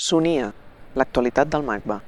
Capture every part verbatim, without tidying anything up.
Sonia, l'actualitat del MACBA.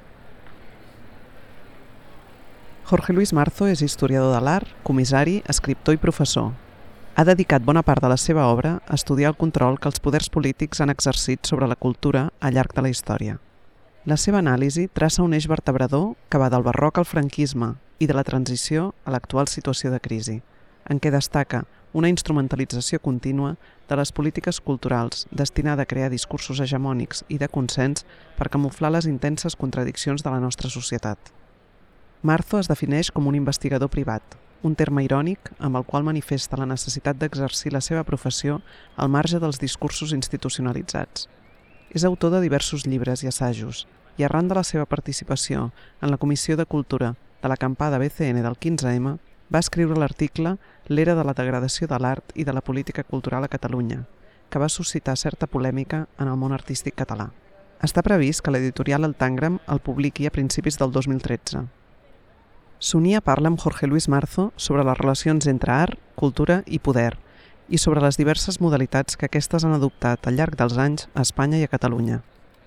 Jorge Luis Marzo és historiador de l'art, comissari, escriptor i professor. Ha dedicat bona part de la seva obra a estudiar el control que els poders polítics han exercit sobre la cultura al llarg de la història. La seva anàlisi traça un eix vertebrador que va del barroc al franquisme i de la transició a l'actual situació de crisi, en què destaca una instrumentalització contínua de les polítiques culturals destinada a crear discursos hegemònics i de consens per camuflar les intenses contradiccions de la nostra societat. Marzo es defineix com un investigador privat, un terme irònic amb el qual manifesta la necessitat d'exercir la seva professió al marge dels discursos institucionalitzats. És autor de diversos llibres i assajos i arran de la seva participació en la Comissió de Cultura de l'acampada B C N del quinze ema va escriure l'article L'era de la degradació de l'art i de la política cultural a Catalunya, que va suscitar certa polèmica en el món artístic català. Està previst que l'editorial El Tàngram el publiqui a principis del dos mil tretze. Sonia parla amb Jorge Luis Marzo sobre les relacions entre art, cultura i poder i sobre les diverses modalitats que aquestes han adoptat al llarg dels anys a Espanya i a Catalunya.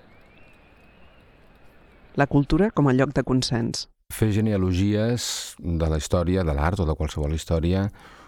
La cultura com a lloc de consens. Fer genealogies de la història, de l'art o de qualsevol història,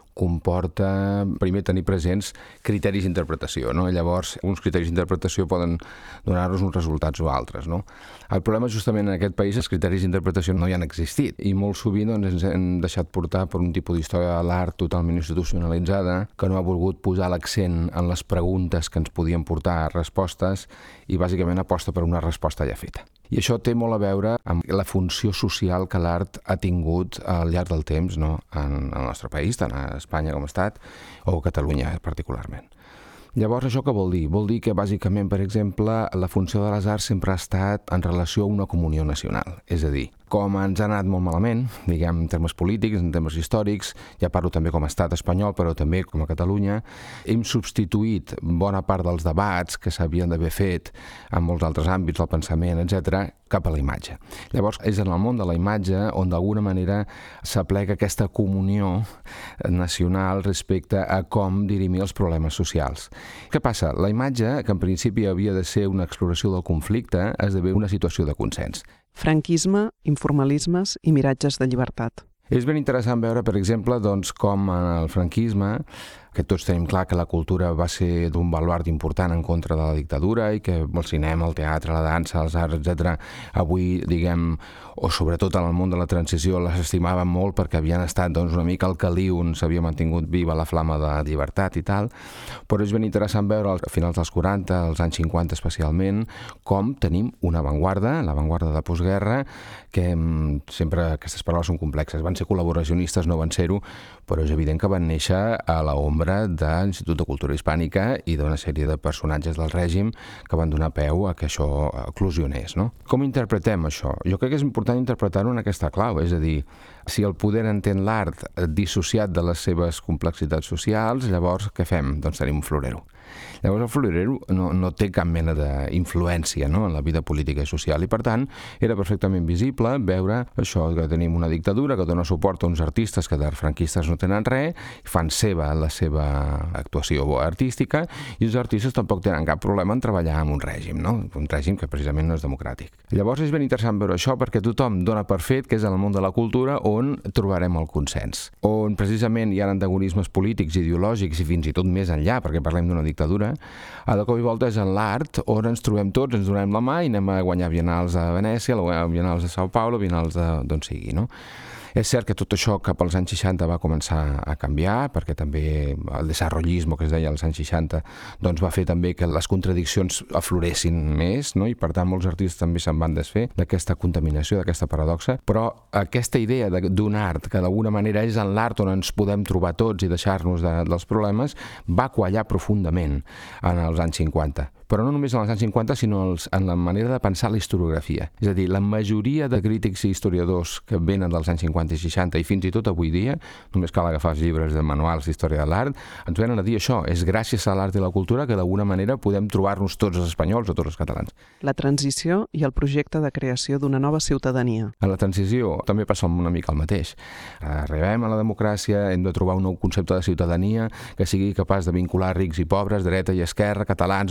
comporta, primer, tenir presents criteris d'interpretació, no? Llavors, uns criteris d'interpretació poden donar-nos uns resultats o altres, no? El problema, justament, en aquest país, els criteris d'interpretació no hi han existit i molt sovint doncs, ens hem deixat portar per un tipus d'història de l'art totalment institucionalitzada que no ha volgut posar l'accent en les preguntes que ens podien portar a respostes i, bàsicament, aposta per una resposta ja feta. I això té molt a veure amb la funció social que l'art ha tingut al llarg del temps, no? en el nostre país, tant a Espanya com a Estat, o a Catalunya particularment. Llavors, això què vol dir? Vol dir que, bàsicament, per exemple, la funció de les arts sempre ha estat en relació a una comunió nacional. És a dir, com ens ha anat molt malament, diguem, en termes polítics, en termes històrics, ja parlo també com a estat espanyol, però també com a Catalunya, hem substituït bona part dels debats que s'havien d'haver fet en molts altres àmbits del pensament, etcètera, cap a la imatge. Llavors, és en el món de la imatge on d'alguna manera s'aplega aquesta comunió nacional respecte a com dirimir els problemes socials. Què passa? La imatge, que en principi havia de ser una exploració del conflicte, esdevé una situació de consens. Franquisme, informalismes i miratges de llibertat. És ben interessant veure, per exemple, doncs, com en el franquisme, que tots tenim clar que la cultura va ser d'un baluard important en contra de la dictadura i que el cinema, el teatre, la dansa, els arts, etcètera, avui, diguem, o sobretot en el món de la transició, les estimaven molt perquè havien estat doncs, una mica el caliu on s'havia mantingut viva la flama de llibertat i tal, però és ben interessant veure a finals dels quaranta, als anys cinquanta especialment, com tenim una avantguarda, l'avantguarda de postguerra, que sempre aquestes paraules són complexes. Van ser col·laboracionistes, no van ser-ho, però és evident que van néixer a l'ombra de l'Institut de Cultura Hispànica i d'una sèrie de personatges del règim que van donar peu a que això eclosionés, no? Com interpretem això? Jo crec que és important interpretar-ho en aquesta clau, és a dir, si el poder entén l'art dissociat de les seves complexitats socials, llavors què fem? Doncs tenim un florero. Llavors el florero no, no té cap mena d'influència, no?, en la vida política i social i per tant era perfectament visible veure això, que tenim una dictadura que dona suport a uns artistes que de franquistes no tenen res, fan seva la seva actuació artística i els artistes tampoc tenen cap problema en treballar en un règim, no? Un règim que precisament no és democràtic. Llavors és ben interessant veure això perquè tothom dona per fet que és en el món de la cultura on trobarem el consens, on precisament hi ha antagonismes polítics, ideològics i fins i tot més enllà, perquè parlem d'una dictadura, a de cop i volta és en l'art on ens trobem tots, ens donem la mà i anem a guanyar biennals a Venècia, biennals a São Paulo, biennals d'on sigui, no? És cert que tot això cap als anys seixanta va començar a canviar, perquè també el desarrollisme que es deia als anys seixanta doncs va fer també que les contradiccions afloressin més, no? I per tant molts artistes també se'n van desfer d'aquesta contaminació, d'aquesta paradoxa, però aquesta idea d'un art que d'alguna manera és en l'art on ens podem trobar tots i deixar-nos de, dels problemes va quallar profundament en els anys cinquanta. Però no només en els anys cinquanta, sinó en la manera de pensar la historiografia. És a dir, la majoria de crítics i historiadors que venen dels anys cinquanta i seixanta i fins i tot avui dia, només cal agafar els llibres de manuals d'història de l'art, ens venen a dir això, és gràcies a l'art i la cultura que d'alguna manera podem trobar-nos tots els espanyols o tots els catalans. La transició i el projecte de creació d'una nova ciutadania. En la transició també passa una mica el mateix. Arribem a la democràcia, hem de trobar un nou concepte de ciutadania que sigui capaç de vincular rics i pobres, dreta i esquerra, catalans, bascos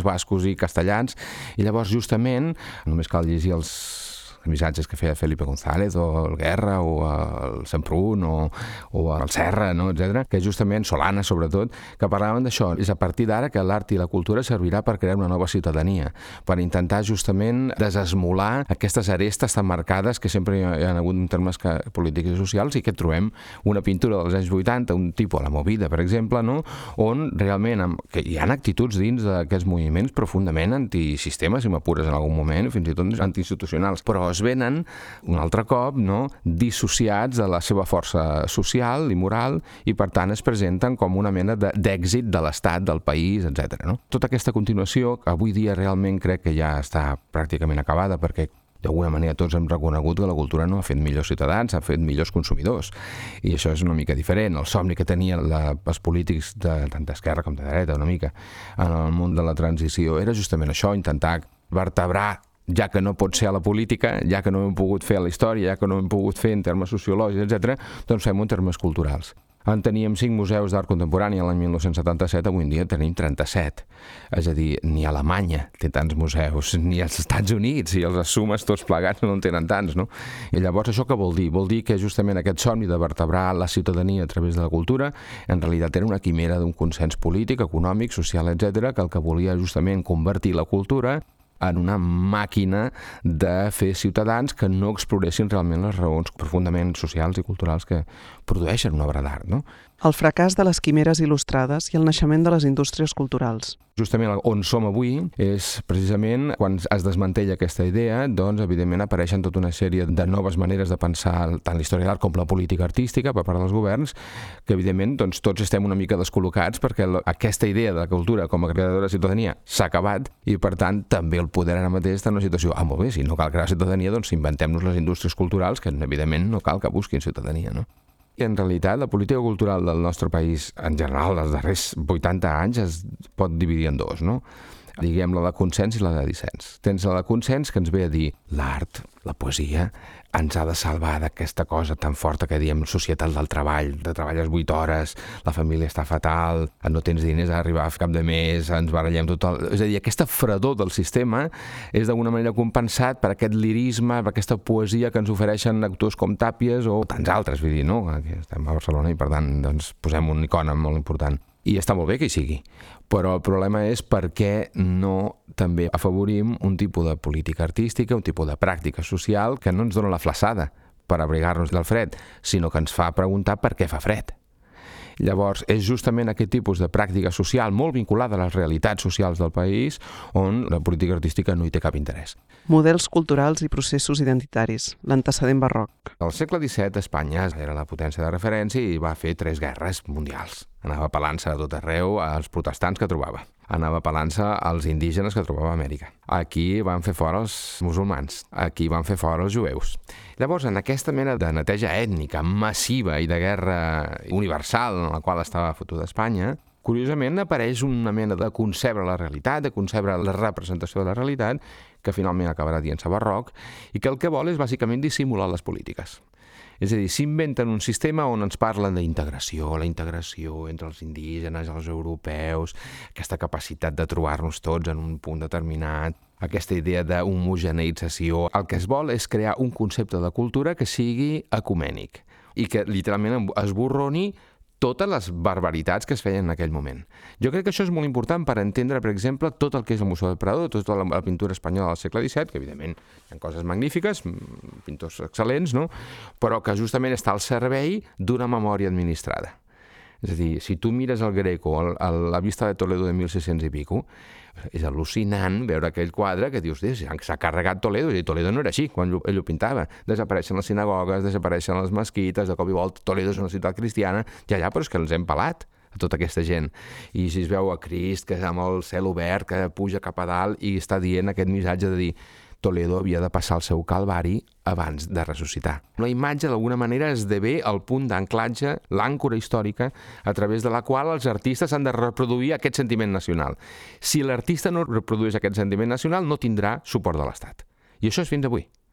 francesos i castellans, i llavors justament només cal llegir els missatges que feia Felipe González o el Guerra o el Semprún o, o el Serra, no? etcètera, que justament, Solana sobretot, que parlaven d'això. És a partir d'ara que l'art i la cultura servirà per crear una nova ciutadania, per intentar justament desesmolar aquestes arestes tan marcades que sempre hi ha, hi ha hagut en termes que, polítics i socials, i que trobem una pintura dels anys vuitanta, un tipus a la Movida, per exemple, no? On realment que hi ha actituds dins d'aquests moviments profundament antisistema, si m'apures en algun moment, fins i tot antiinstitucionals, però es venen un altre cop, no, dissociats de la seva força social i moral, i per tant es presenten com una mena d'èxit de l'estat, del país, etcètera. No? Tota aquesta continuació, que avui dia realment crec que ja està pràcticament acabada, perquè d'alguna manera tots hem reconegut que la cultura no ha fet millors ciutadans, ha fet millors consumidors. I això és una mica diferent. El somni que tenien la, els polítics de tant d'esquerra com de dreta, una mica, en el món de la transició, era justament això, intentar vertebrar, ja que no pot ser a la política, ja que no ho hem pogut fer a la història, ja que no ho hem pogut fer en termes sociològics, etcètera, doncs fem-ho en termes culturals. En teníem cinc museus d'art contemporani l'any mil nou-cents setanta-set, avui en dia tenim trenta-set. És a dir, ni Alemanya té tants museus, ni els Estats Units, i els sumes tots plegats no en tenen tants, no? I llavors això què vol dir? Vol dir que justament aquest somni de vertebrar la ciutadania a través de la cultura en realitat era una quimera d'un consens polític, econòmic, social, etcètera, que el que volia justament convertir la cultura en una màquina de fer ciutadans que no exploressin realment les raons profundament socials i culturals que produeixen una obra d'art, no? El fracàs de les quimeres il·lustrades i el naixement de les indústries culturals. Justament on som avui és precisament quan es desmantella aquesta idea, doncs evidentment apareixen tota una sèrie de noves maneres de pensar tant la història d'art com la política artística per part dels governs, que evidentment doncs, tots estem una mica descol·locats perquè aquesta idea de la cultura com a creadora de ciutadania s'ha acabat i per tant també el poder ara mateix està en una situació, ah molt bé, si no cal crear ciutadania doncs inventem-nos les indústries culturals que evidentment no cal que busquin ciutadania, no? I en realitat la política cultural del nostre país, en general, els darrers vuitanta anys es pot dividir en dos, no? Diguem la de consens i la de dissens. Tens la de consens que ens ve a dir l'art, la poesia, ens ha de salvar d'aquesta cosa tan forta que diem societat del treball, de treballes vuit hores, la família està fatal, no tens diners a arribar a cap de mes, ens barallem tot el... És a dir, aquesta fredor del sistema és d'alguna manera compensat per aquest lirisme, per aquesta poesia que ens ofereixen actors com Tàpies o tants altres, vull dir, no? Aquí estem a Barcelona i per tant doncs, posem una icona molt important. I està molt bé que hi sigui, però el problema és per què no també afavorim un tipus de política artística, un tipus de pràctica social que no ens dona la flaçada per abrigar-nos del fred, sinó que ens fa preguntar per què fa fred. Llavors, és justament aquest tipus de pràctica social molt vinculada a les realitats socials del país on la política artística no hi té cap interès. Models culturals i processos identitaris, l'antecedent barroc. Al segle disset, Espanya era la potència de referència i va fer tres guerres mundials. Anava pelant-se a tot arreu als protestants que trobava. Anava pelant-se als indígenes que trobava a Amèrica. Aquí van fer fora els musulmans. Aquí van fer fora els jueus. Llavors, en aquesta mena de neteja ètnica massiva i de guerra universal en la qual estava fotuda Espanya, curiosament apareix una mena de concebre la realitat, de concebre la representació de la realitat, que finalment acabarà dient-se barroc, i que el que vol és bàsicament dissimular les polítiques. És a dir, s'inventen un sistema on ens parlen d'integració, la integració entre els indígenes, els europeus, aquesta capacitat de trobar-nos tots en un punt determinat, aquesta idea d'homogeneïtzació. El que es vol és crear un concepte de cultura que sigui ecumènic i que literalment esborroni totes les barbaritats que es feien en aquell moment. Jo crec que això és molt important per entendre, per exemple, tot el que és el Museu del Prado, tota la, la pintura espanyola del segle disset, que evidentment hi ha coses magnífiques, pintors excel·lents, no? Però que justament està al servei d'una memòria administrada. És a dir, si tu mires el Greco, el, el, la vista de Toledo de mil sis-cents i pico, és al·lucinant veure aquell quadre que dius, s'ha carregat Toledo, i Toledo no era així quan ell ho pintava. Desapareixen les sinagogues, desapareixen les mesquites, de cop i volta Toledo és una ciutat cristiana, ja, ja, però és que els hem pelat a tota aquesta gent. I si es veu a Crist, que és amb el cel obert, que puja cap a dalt i està dient aquest missatge de dir Toledo havia de passar el seu calvari abans de ressuscitar. La imatge, d'alguna manera, esdevé el punt d'anclatge, l'àncora històrica, a través de la qual els artistes han de reproduir aquest sentiment nacional. Si l'artista no reprodueix aquest sentiment nacional, no tindrà suport de l'Estat. I això és fins avui.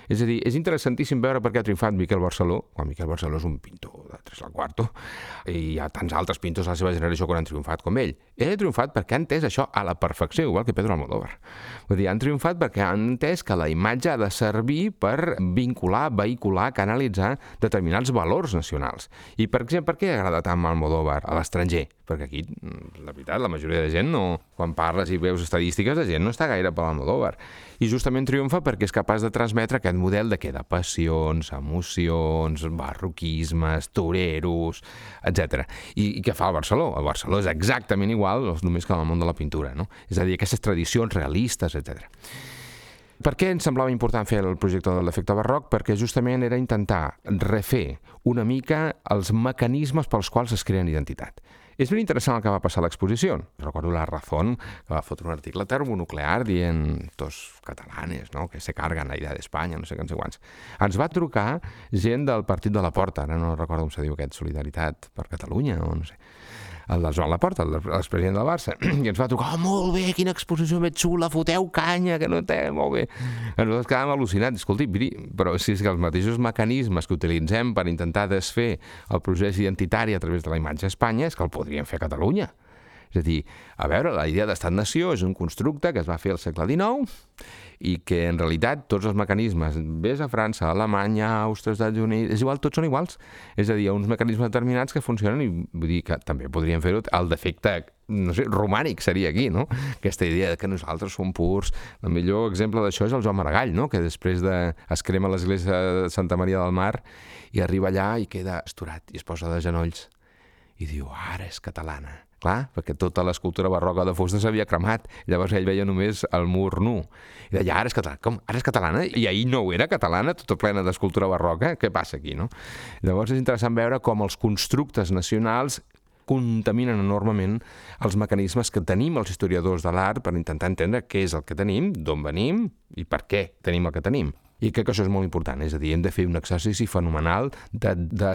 És a dir, és interessantíssim veure per què ha triomfat Miquel Barceló, quan Miquel Barceló és un pintor de tres al quarto, i hi ha tants altres pintors de la seva generació que han triomfat com ell. Ell ha triomfat perquè ha entès això a la perfecció, igual que Pedro Almodóvar. Vull dir, han triomfat perquè han entès que la imatge ha de servir per vincular, vehicular, canalitzar determinats valors nacionals. I, per exemple, per què agrada tant Almodóvar a l'estranger? Perquè aquí, la veritat, la majoria de gent no... Quan parles i veus estadístiques, la gent no està gaire per l'Almodóvar. I justament triomfa perquè és capaç de transmetre aquest model de què? De passions, emocions, barroquismes, toreros, etcètera. I, I què fa el Barceló? El Barceló és exactament igual, només que en el món de la pintura, no? És a dir, aquestes tradicions realistes, etcètera. Per què ens semblava important fer el projecte de l'efecte barroc? Perquè justament era intentar refer una mica els mecanismes pels quals es creen identitat. És ben interessant el que va passar a l'exposició. Recordo la Razón, que va fotre un article termonuclear dient dos catalanes, no?, que se cargan la idea d'Espanya, no sé què, no sé quants. Ens va trucar gent del Partit de la Porta, ara no recordo com se diu aquest, Solidaritat per Catalunya, o no sé, el del Joan Laporta, l'expresident del Barça, i ens va trucar, oh, molt bé, quina exposició més xula, foteu canya, que no té, molt bé. I nosaltres quedàvem al·lucinats. Escolti, però si és que els mateixos mecanismes que utilitzem per intentar desfer el procés identitari a través de la imatge a Espanya és que el podríem fer a Catalunya. És a dir, a veure, la idea d'estat-nació és un constructe que es va fer al segle dinou i que en realitat tots els mecanismes, ves a França, a Alemanya, Àustria, Estats Units, és igual, tots són iguals. És a dir, hi ha uns mecanismes determinats que funcionen i vull dir que també podríem fer-ho al defecte, no sé, romànic seria aquí, no? Aquesta idea que nosaltres som purs. El millor exemple d'això és el Joan Maragall, no?, que després de... es crema l'església de Santa Maria del Mar i arriba allà i queda asturat i es posa de genolls i diu, ara és catalana. Clar, perquè tota l'escultura barroca de fusta s'havia cremat. Llavors ell veia només el mur nu. I deia, ara és catalana. Com? Ara és catalana? I ahir no ho era catalana, tota plena d'escultura barroca? Què passa aquí, no? Llavors és interessant veure com els constructes nacionals contaminen enormement els mecanismes que tenim els historiadors de l'art per intentar entendre què és el que tenim, d'on venim i per què tenim el que tenim. I crec que això és molt important, és a dir, hem de fer un exercici fenomenal de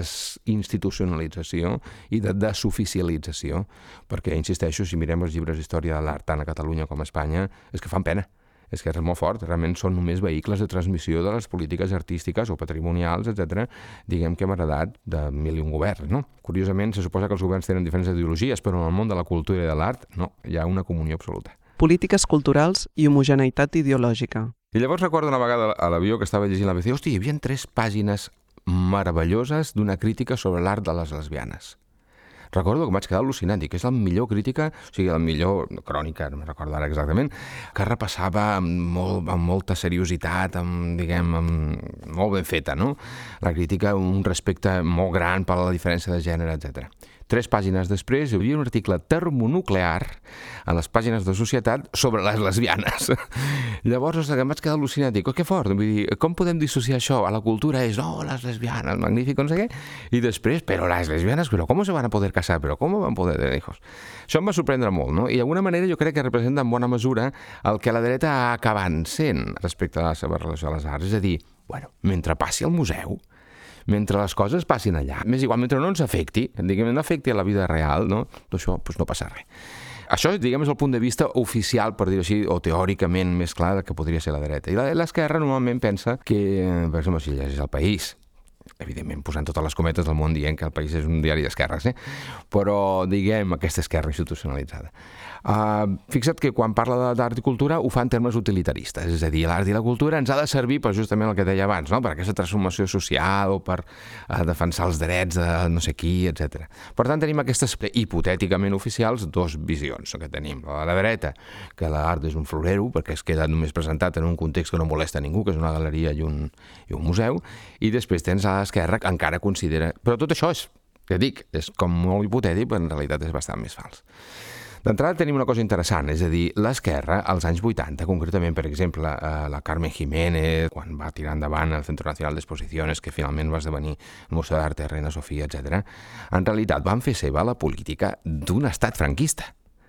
desinstitucionalització i de desoficialització, perquè, insisteixo, si mirem els llibres d'història de l'art tant a Catalunya com a Espanya, és que fan pena. És que és molt fort, realment són només vehicles de transmissió de les polítiques artístiques o patrimonials, etcètera, diguem que hem heredat de mil i un governs, no? Curiosament, se suposa que els governs tenen diferents ideologies, però en el món de la cultura i de l'art, no, hi ha una comunió absoluta. Polítiques culturals i homogeneïtat ideològica. I llavors recordo una vegada a l'avió que estava llegint l'A B C, hosti, hi havia tres pàgines meravelloses d'una crítica sobre l'art de les lesbianes. Recordo que em vaig quedar al·lucinant, i que és la millor crítica, o sigui, la millor crònica, no me'n recordo ara exactament, que repassava amb, molt, amb molta seriositat, amb, diguem, amb, molt ben feta, no? La crítica, un respecte molt gran per la diferència de gènere, etcètera. Tres pàgines després hi havia un article termonuclear a les pàgines de Societat sobre les lesbianes. Llavors em vaig quedar al·lucinat, dic, oh, que fort, vull dir, com podem dissociar això? A la cultura és, oh, les lesbianes, magnífic, no sé què, i després, però les lesbianes, però com se van a poder casar, però com van poder tenir hijos? Això em va sorprendre molt, no? I d'alguna manera jo crec que representa en bona mesura el que la dreta ha acabat sent respecte a la seva relació a les arts, és a dir, bueno, mentre passi al museu, mentre les coses passin allà, més igual, mentre no ens afecti, diguem, no afecti a la vida real, no? Això, doncs no passa res. Això, diguem, és el punt de vista oficial, per dir-ho així, o teòricament més clar que podria ser la dreta. I l'esquerra normalment pensa que, per exemple, si llegeix El País, evidentment posant totes les cometes del món dient que El País és un diari d'esquerres, eh? Però, diguem, aquesta esquerra institucionalitzada. Uh, fixa't que quan parla d'art i cultura ho fa en termes utilitaristes, és a dir, l'art i la cultura ens ha de servir per justament el que deia abans, no? Per aquesta transformació social o per uh, defensar els drets de no sé qui, etcètera. Per tant, tenim aquestes hipotèticament oficials dos visions que tenim. La de la dreta, que l'art és un florero perquè es queda només presentat en un context que no molesta a ningú, que és una galeria i un, i un museu, i després tens a l'esquerra que encara considera... Però tot això és, ja dic, és com molt hipotètic, però en realitat és bastant més fals. D'entrada tenim una cosa interessant, és a dir, l'esquerra, als anys vuitanta, concretament, per exemple, la Carmen Jiménez, quan va tirar endavant el Centro Nacional d'Exposiciones, que finalment va esdevenir el Museu d'Arte Reina Sofia, etcètera, en realitat van fer seva la política d'un estat franquista.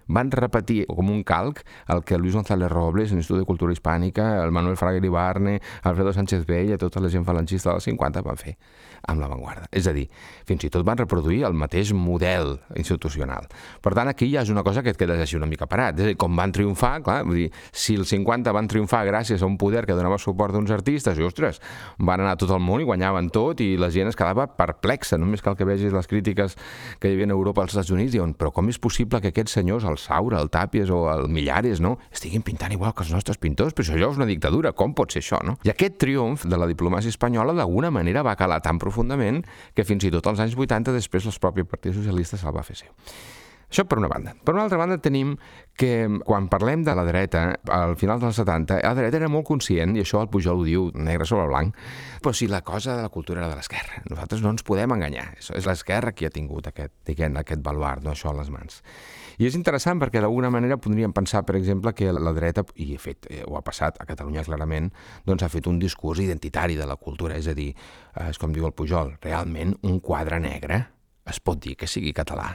van repetir com un calc el que Luis González Robles, l'Institut de Cultura Hispànica, el Manuel Fraga Iribarne, Alfredo Sánchez Bell i tota la gent falangista dels cinquanta van fer amb l'avantguarda. És a dir, fins i tot van reproduir el mateix model institucional. Per tant, aquí ja és una cosa que et quedes així una mica parat. És a dir, com van triomfar, clar, vull dir, si els cinquanta van triomfar gràcies a un poder que donava suport d'uns artistes, i ostres, van anar a tot el món i guanyaven tot i la gent es quedava perplexa. Només cal que vegis les crítiques que hi havia a Europa als Estats Units, diuen, però com és possible que aquests senyors, el Saura, el Tàpies o el Millares, no, estiguin pintant igual que els nostres pintors? Però això ja és una dictadura, com pot ser això, no? I aquest triomf de la diplomàcia espanyola d'alguna manera va calar tan profundament que fins i tot als anys vuitanta després el propi Partit Socialista se'l va fer seu. Això per una banda. Per una altra banda tenim que quan parlem de la dreta, al final dels setanta, la dreta era molt conscient, i això el Pujol ho diu negre sobre blanc, però si la cosa de la cultura era de l'esquerra, nosaltres no ens podem enganyar. És l'esquerra qui ha tingut aquest, diguem, aquest baluard, no, això a les mans. I és interessant perquè d'alguna manera podríem pensar, per exemple, que la dreta, i de fet ho ha passat a Catalunya clarament, doncs ha fet un discurs identitari de la cultura, és a dir, és com diu el Pujol, realment un quadre negre es pot dir que sigui català.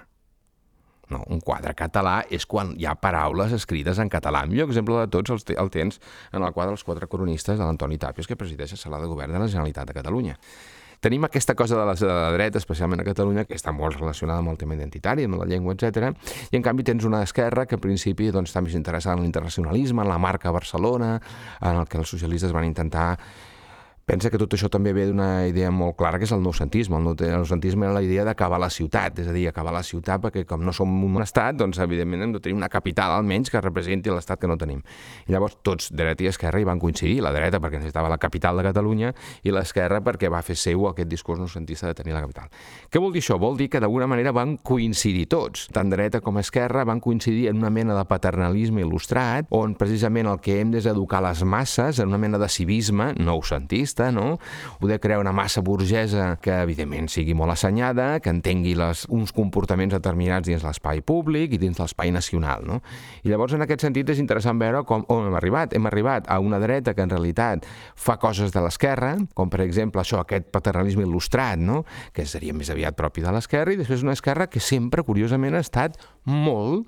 No, un quadre català és quan hi ha paraules escrites en català. El millor exemple de tots els el tens en el quadre dels quatre cronistes de l'Antoni Tàpies, que presideix la Sala de Govern de la Generalitat de Catalunya. Tenim aquesta cosa de la, de la dreta, especialment a Catalunya, que està molt relacionada amb el tema identitari, amb la llengua, etcètera. I en canvi tens una esquerra que en principi doncs, està més interessada en l'internacionalisme, en la marca Barcelona, en el que els socialistes van intentar. Pensa que tot això també ve d'una idea molt clara, que és el noucentisme. El noucentisme era la idea d'acabar la ciutat, és a dir, acabar la ciutat perquè com no som un estat, doncs evidentment hem de tenir una capital almenys que representi l'estat que no tenim. I llavors tots, dreta i esquerra, hi van coincidir, la dreta perquè necessitava la capital de Catalunya i l'esquerra perquè va fer seu aquest discurs noucentista de tenir la capital. Què vol dir això? Vol dir que d'alguna manera van coincidir tots, tant dreta com esquerra van coincidir en una mena de paternalisme il·lustrat, on precisament el que hem d'educar les masses en una mena de civisme noucentista, no? Ho de crear una massa burgesa que evidentment sigui molt assenyada, que entengui les, uns comportaments determinats dins l'espai públic i dins l'espai nacional, no? I llavors en aquest sentit és interessant veure com on hem arribat. Hem arribat a una dreta que en realitat fa coses de l'esquerra, com per exemple això, aquest paternalisme il·lustrat, no? Que seria més aviat propi de l'esquerra, i després una esquerra que sempre, curiosament, ha estat molt,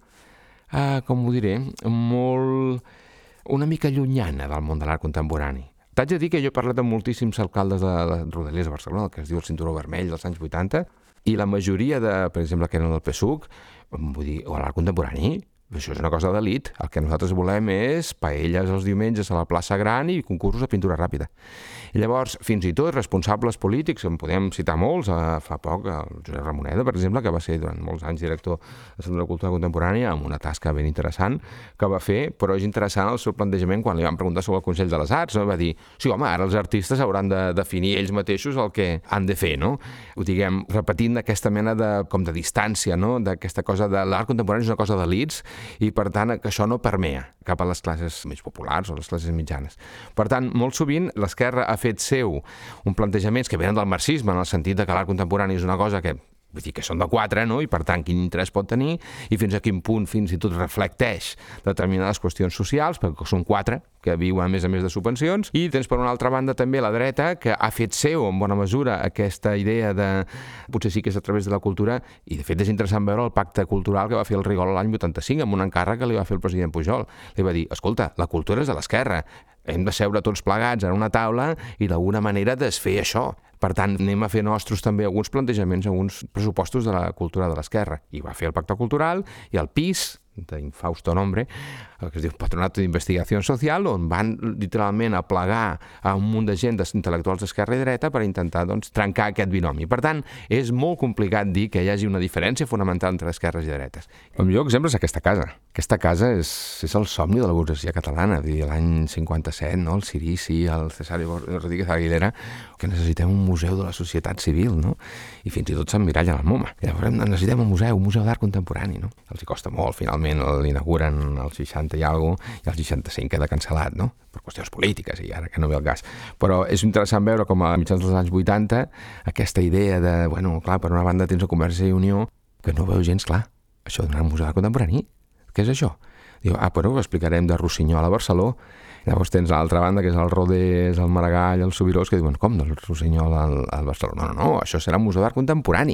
eh, com ho diré, molt, una mica llunyana del món de l'art contemporani. T'haig de dir que jo he parlat amb moltíssims alcaldes de, de Rodalies de Barcelona, el que es diu el Cinturó Vermell dels anys vuitanta, i la majoria de, per exemple, que eren del P S U C, vull dir, o l'art contemporani, això és una cosa d'elit. El que nosaltres volem és paelles els diumenges a la plaça Gran i concursos de pintura ràpida. I llavors, fins i tot responsables polítics, en podem citar molts, fa poc el Josep Ramoneda, per exemple, que va ser durant molts anys director de Centre de Cultura Contemporània, amb una tasca ben interessant que va fer, però és interessant el seu plantejament quan li van preguntar sobre el Consell de les Arts, no? Va dir, sí, home, ara els artistes hauran de definir ells mateixos el que han de fer, no? Ho diguem, repetint aquesta mena de, com de distància, no? D'aquesta cosa de l'art contemporani és una cosa d'elits, i per tant que això no permea cap a les classes més populars o les classes mitjanes. Per tant, molt sovint l'esquerra ha fet seu un plantejaments que venen del marxisme, en el sentit de que l'art contemporani és una cosa que, vull dir, que són de quatre, no? I per tant quin interès pot tenir i fins a quin punt fins i tot reflecteix determinades qüestions socials, perquè són quatre que viuen a més a més de subvencions, i tens per una altra banda també la dreta que ha fet seu en bona mesura aquesta idea de potser sí que és a través de la cultura, i de fet és interessant veure el pacte cultural que va fer el Rigol l'any vuitanta-cinc amb un encàrrec que li va fer el president Pujol. Li va dir, escolta, la cultura és de l'esquerra, hem de seure tots plegats en una taula i d'alguna manera desfer això. Per tant, anem a fer nostres també alguns plantejaments, alguns pressupostos de la cultura de l'esquerra. I va fer el pacte cultural i el P I S, d'infausto nombre, el que es diu Patronato d'Investigació Social, on van literalment a plegar a un munt de gent intel·lectuals d'esquerra i dreta per intentar doncs, trencar aquest binomi. Per tant, és molt complicat dir que hi hagi una diferència fonamental entre esquerres i dretes. El millor exemple és aquesta casa. Aquesta casa és, és el somni de la burgesia catalana. L'any cinquanta-set, no? El Sirici, el Cesáreo Rodríguez Aguilera, que necessitem un museu de la societat civil, no? I fins i tot s'emmiralla la MoMA. Llavors necessitem un museu, un museu d'art contemporani, no? Els hi costa molt, finalment l'inauguren als seixanta i alguna cosa, i als seixanta-cinc queda cancel·lat, no? Per qüestions polítiques, i ara que no ve el cas. Però és interessant veure com a mitjans dels anys vuitanta aquesta idea de, bueno, clar, per una banda tens el Convergència i Unió, que no veu gens clar. Això d'anar al museu d'art contemporani? Què és això? Diu, ah, però ho explicarem de Rossinyol a Barcelona. Llavors tens l'altra banda, que és el Rodés, el Maragall, el Subirós, que diuen, com del Rossinyol al, al Barcelona? No, no, no, això serà un museu d'art contemporani.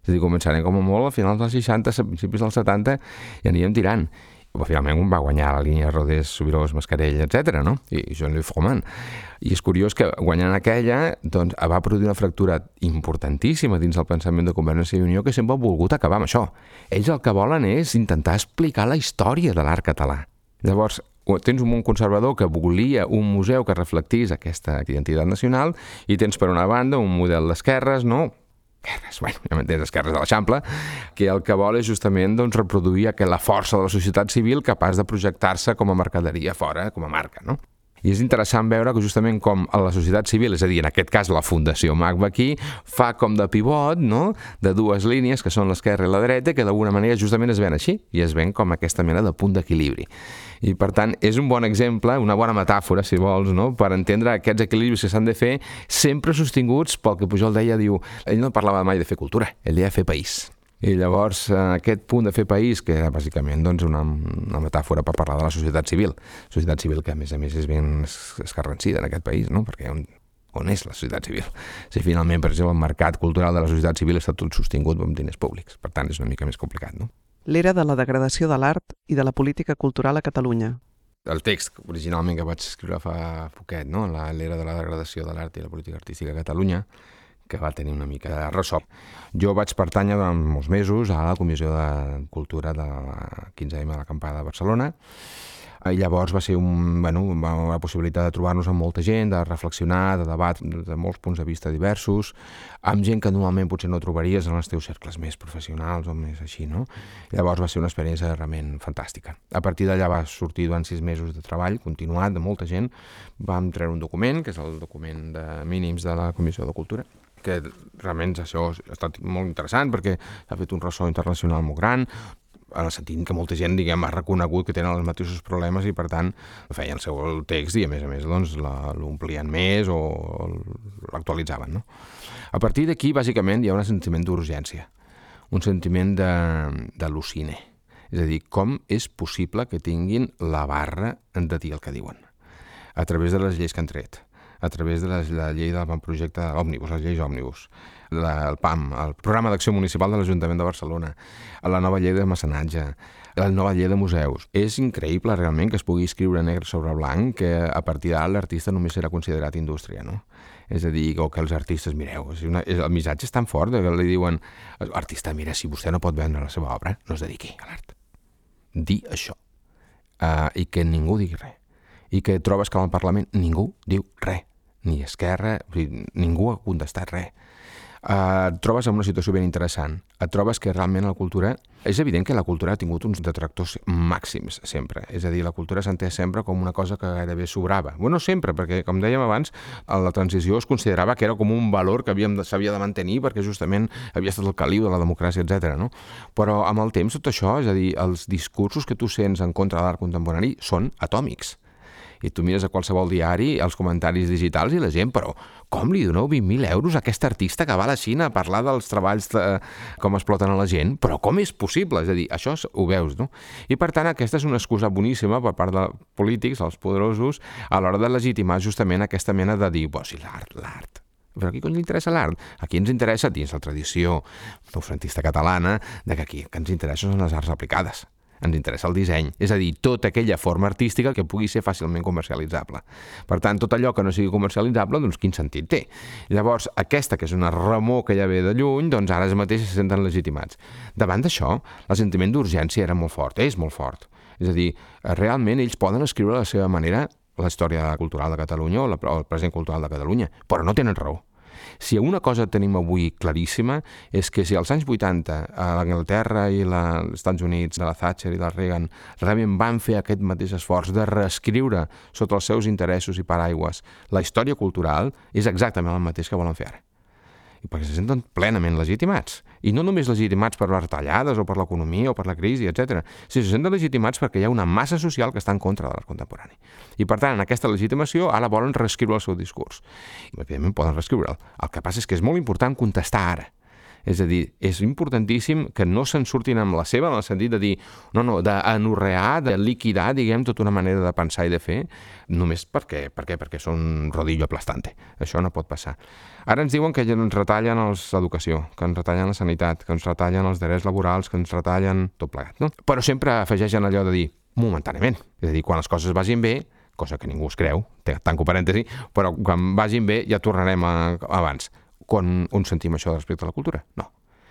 És a dir, començarem com a molt a finals dels seixanta, a principis dels setanta, i anirem tirant. Però finalment va guanyar la línia Rodés, Subirós, Mascarell, etcètera, no? I Jean-Louis Froment. I és curiós que guanyant aquella doncs, va produir una fractura importantíssima dins del pensament de Convergència i Unió que sempre ha volgut acabar amb això. Ells el que volen és intentar explicar la història de l'art català. Llavors, tens un món conservador que volia un museu que reflectís aquesta identitat nacional i tens per una banda un model d'esquerres, no? Esquerres, bueno, ja m'entens, esquerres de l'Eixample, que el que vol és justament doncs, reproduir la força de la societat civil capaç de projectar-se com a mercaderia fora, com a marca, no? I és interessant veure que justament com la societat civil, és a dir, en aquest cas la Fundació MACBA aquí, fa com de pivot, no?, de dues línies, que són l'esquerra i la dreta, que d'alguna manera justament es ven així, i es ven com aquesta mena de punt d'equilibri. I per tant, és un bon exemple, una bona metàfora, si vols, no?, per entendre aquests equilibris que s'han de fer sempre sostinguts pel que Pujol deia, diu, ell no parlava mai de fer cultura, ell deia fer país. I llavors aquest punt de fer país, que era bàsicament doncs, una, una metàfora per parlar de la societat civil, societat civil que a més a més és ben escarransida en aquest país, no? Perquè on, on és la societat civil? Si finalment, per exemple, el mercat cultural de la societat civil està tot sostingut amb diners públics, per tant és una mica més complicat, no? L'era de la degradació de l'art i de la política cultural a Catalunya. El text originalment que vaig escriure fa poquet, no? L'era de la degradació de l'art i la política artística a Catalunya, que va tenir una mica de ressò. Jo vaig pertànyer durant molts mesos a la Comissió de Cultura de la quinze ema de l'acampada de Barcelona, i llavors va ser un, bueno, la possibilitat de trobar-nos amb molta gent, de reflexionar, de debat de molts punts de vista diversos, amb gent que normalment potser no trobaries en els teus cercles més professionals o més així, no? Llavors va ser una experiència realment fantàstica. A partir d'allà va sortir durant sis mesos de treball continuat de molta gent. Vam treure un document, que és el document de mínims de la Comissió de Cultura, que realment això ha estat molt interessant perquè s'ha fet un ressò internacional molt gran, en el sentit que molta gent, diguem, ha reconegut que tenen els mateixos problemes i, per tant, feien el seu text i, a més a més, doncs, l'omplien més o l'actualitzaven, no? A partir d'aquí, bàsicament, hi ha un sentiment d'urgència, un sentiment d'al·lucine. És a dir, com és possible que tinguin la barra de dir el que diuen? A través de les lleis que han tret, a través de la, la llei del projecte òmnibus, les lleis òmnibus, la, el P A M, el Programa d'Acció Municipal de l'Ajuntament de Barcelona, la nova llei de mecenatge, la nova llei de museus. És increïble realment que es pugui escriure negre sobre blanc que a partir d'ara l'artista només serà considerat indústria, no? És a dir, o que els artistes, mireu, és una, és, el missatge és tan fort que li diuen, artista, mira, si vostè no pot vendre la seva obra, no es dediqui a l'art. Di això. Uh, I que ningú digui res. I que trobes que al Parlament ningú diu res. Ni Esquerra, o sigui, ningú ha contestat res. Uh, et trobes en una situació ben interessant. Et trobes que realment la cultura... És evident que la cultura ha tingut uns detractors màxims sempre. És a dir, la cultura s'ha entès sempre com una cosa que gairebé sobrava. Bueno, sempre, perquè, com dèiem abans, a la transició es considerava que era com un valor que s'havia de mantenir perquè justament havia estat el caliu de la democràcia, etcètera, no? Però amb el temps tot això, és a dir, els discursos que tu sents en contra de l'art contemporani són atòmics. I tu mires a qualsevol diari, els comentaris digitals i la gent, però com li doneu vint mil euros a aquest artista que va a la Xina a parlar dels treballs, de, com exploten a la gent? Però com és possible? És a dir, això ho veus, no? I per tant aquesta és una excusa boníssima per part de polítics, els poderosos, a l'hora de legitimar justament aquesta mena de dir, oh, sí, l'art, l'art. Però a qui cony li interessa l'art? Aquí ens interessa, dins la tradició noucentista catalana, de que aquí que ens interessen són les arts aplicades. Ens interessa el disseny, és a dir, tota aquella forma artística que pugui ser fàcilment comercialitzable. Per tant, tot allò que no sigui comercialitzable, doncs quin sentit té? Llavors, aquesta, que és una remor que ja ve de lluny, doncs ara mateix se senten legitimats. Davant d'això, el sentiment d'urgència era molt fort, és molt fort. És a dir, realment ells poden escriure a la seva manera la història cultural de Catalunya o el present cultural de Catalunya, però no tenen raó. Si una cosa tenim avui claríssima és que si als anys vuitanta a l'Anglaterra i als Estats Units de la Thatcher i la Reagan realment van fer aquest mateix esforç de reescriure sota els seus interessos i paraigües la història cultural, és exactament el mateix que volen fer ara. I perquè se senten plenament legitimats. I no només legitimats per les retallades o per l'economia o per la crisi, etcètera, sinó se senten legitimats perquè hi ha una massa social que està en contra de l'art contemporani. I per tant, en aquesta legitimació ara volen reescriure el seu discurs. I evidentment poden reescriure'l. El que passa és que és molt important contestar ara. És a dir, és importantíssim que no se'n surtin amb la seva, en el sentit de dir, no, no, d'anorrear, de liquidar, diguem, tota una manera de pensar i de fer, només perquè, per què? Perquè són rodillo aplastante. Això no pot passar. Ara ens diuen que ens retallen l'educació, que ens retallen la sanitat, que ens retallen els drets laborals, que ens retallen tot plegat, no? Però sempre afegeixen allò de dir, momentàniament. És a dir, quan les coses vagin bé, cosa que ningú es creu, tanco parèntesi, però quan vagin bé ja tornarem a, a abans. Quan on sentim això respecte a la cultura? No.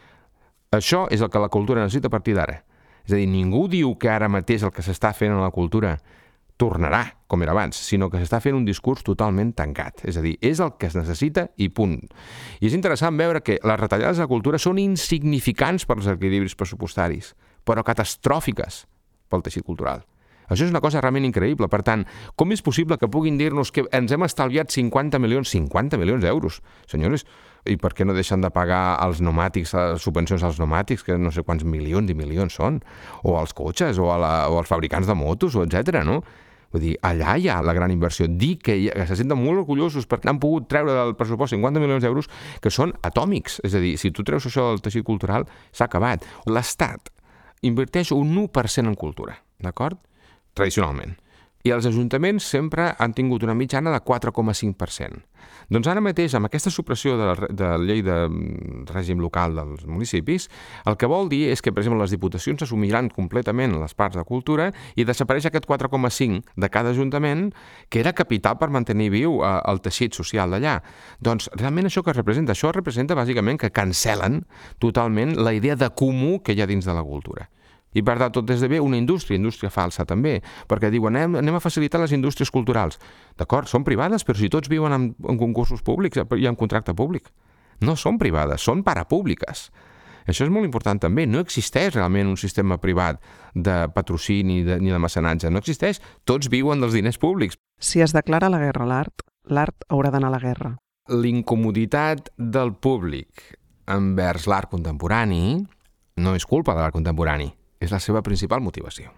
Això és el que la cultura necessita a partir d'ara. És a dir, ningú diu que ara mateix el que s'està fent a la cultura tornarà com era abans, sinó que s'està fent un discurs totalment tancat. És a dir, és el que es necessita i punt. I és interessant veure que les retallades de la cultura són insignificants per als equilibris pressupostaris, però catastròfiques pel teixit cultural. Això és una cosa realment increïble. Per tant, com és possible que puguin dir-nos que ens hem estalviat cinquanta milions, cinquanta milions d'euros? Senyores, i per què no deixen de pagar als pneumàtics, les subvencions als pneumàtics, que no sé quants milions i milions són, o als cotxes, o, a la, o als fabricants de motos, o etcètera, no? Vull dir, allà hi ha la gran inversió. Dir que, ha, que se senten molt orgullosos perquè han pogut treure del pressupost cinquanta milions d'euros que són atòmics. És a dir, si tu treus això del teixit cultural, s'ha acabat. L'Estat inverteix un u per cent en cultura, d'acord? Tradicionalment. I els ajuntaments sempre han tingut una mitjana de quatre coma cinc per cent. Doncs ara mateix, amb aquesta supressió de la, de la llei de règim local dels municipis, el que vol dir és que, per exemple, les diputacions assumiran completament les parts de cultura i desapareix aquest quatre coma cinc de cada ajuntament, que era capital per mantenir viu eh, el teixit social d'allà. Doncs realment això que representa? Això representa bàsicament que cancel·len totalment la idea de comú que hi ha dins de la cultura. I per tant, tot esdevé una indústria, indústria falsa també, perquè diuen anem, anem a facilitar les indústries culturals. D'acord, són privades, però si tots viuen en, en concursos públics i en contracte públic. No són privades, són parapúbliques. Això és molt important també. No existeix realment un sistema privat de patrocini de, ni de mecenatge. No existeix. Tots viuen dels diners públics. Si es declara la guerra a l'art, l'art haurà d'anar a la guerra. L'incomoditat del públic envers l'art contemporani no és culpa de l'art contemporani. És la seva principal motivació.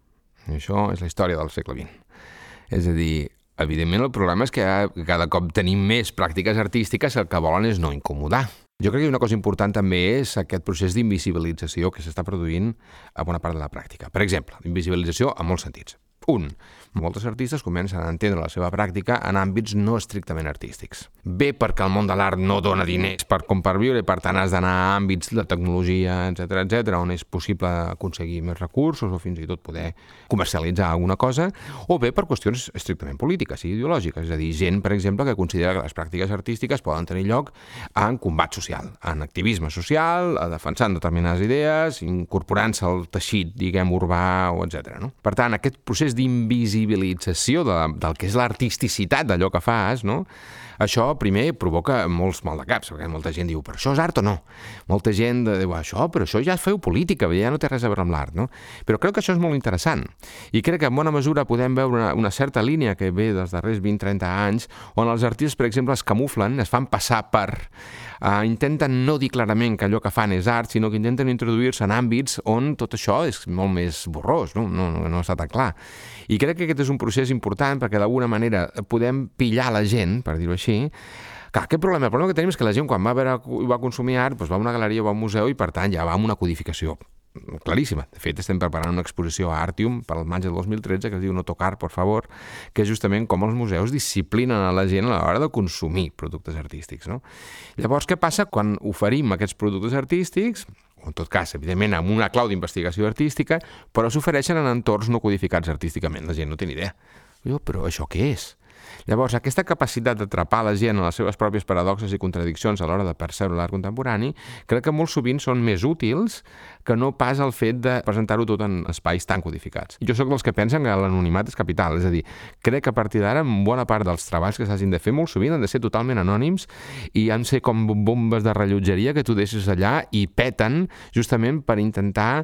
I això és la història del segle vint. És a dir, evidentment el problema és que cada cop tenim més pràctiques artístiques que el que volen és no incomodar. Jo crec que una cosa important també és aquest procés d'invisibilització que s'està produint a bona part de la pràctica. Per exemple, invisibilització en molts sentits. Un, moltes artistes comencen a entendre la seva pràctica en àmbits no estrictament artístics. Bé perquè el món de l'art no dona diners per com per viure, per tant has d'anar a àmbits de tecnologia, etcètera, etcètera, on és possible aconseguir més recursos o fins i tot poder comercialitzar alguna cosa, o bé per qüestions estrictament polítiques i ideològiques, és a dir, gent, per exemple, que considera que les pràctiques artístiques poden tenir lloc en combat social, en activisme social, defensant determinades idees, incorporant-se al teixit, diguem, urbà, o etcètera, no? Per tant, aquest procés d'invisibilització de, del que és l'artisticitat d'allò que fas, no? Això primer provoca molts mal de caps, perquè molta gent diu, però això és art o no? Molta gent diu, això, però això ja feu política, ja no té res a veure amb l'art, no? Però crec que això és molt interessant. I crec que en bona mesura podem veure una, una certa línia que ve dels darrers vint a trenta anys, on els artistes, per exemple, es camuflen, es fan passar per... Uh, intenten no dir clarament que allò que fan és art, sinó que intenten introduir-se en àmbits on tot això és molt més borrós, no? No, no, no està tan clar. I crec que aquest és un procés important perquè d'alguna manera podem pillar la gent, per dir-ho així. Clar, aquest problema, el problema que tenim és que la gent quan va, a veure, va consumir art doncs va a una galeria o va a un museu i per tant ja va amb una codificació claríssima. De fet, estem preparant una exposició a Artium per al maig del dos mil tretze que es diu No tocar, por favor, que és justament com els museus disciplinen a la gent a l'hora de consumir productes artístics, no? Llavors, què passa quan oferim aquests productes artístics, o en tot cas, evidentment, amb una clau d'investigació artística, però s'ofereixen en entorns no codificats artísticament. La gent no té ni idea. Jo, però això què és? Llavors, aquesta capacitat d'atrapar la gent en les seves pròpies paradoxes i contradiccions a l'hora de percebre l'art contemporani, crec que molt sovint són més útils que no pas el fet de presentar-ho tot en espais tan codificats. Jo sóc dels que pensen que l'anonimat és capital, és a dir, crec que a partir d'ara bona part dels treballs que s'hagin de fer molt sovint han de ser totalment anònims i han de ser com bombes de rellotgeria que tu deixes allà i peten justament per intentar,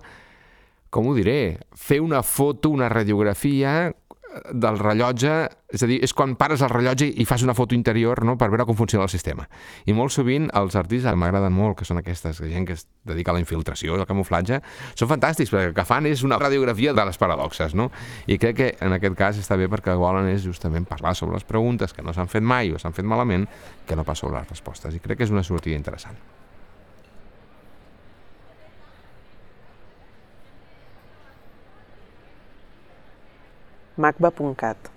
com ho diré, fer una foto, una radiografia del rellotge, és a dir, és quan pares el rellotge i fas una foto interior, no?, per veure com funciona el sistema. I molt sovint els artistes que m'agraden molt, que són aquestes gent que es dedica a la infiltració i al camuflatge, són fantàstics, perquè el que fan és una radiografia de les paradoxes, no? I crec que en aquest cas està bé perquè el que volen és justament parlar sobre les preguntes que no s'han fet mai o s'han fet malament, que no pas sobre les respostes. I crec que és una sortida interessant. macba punt cat.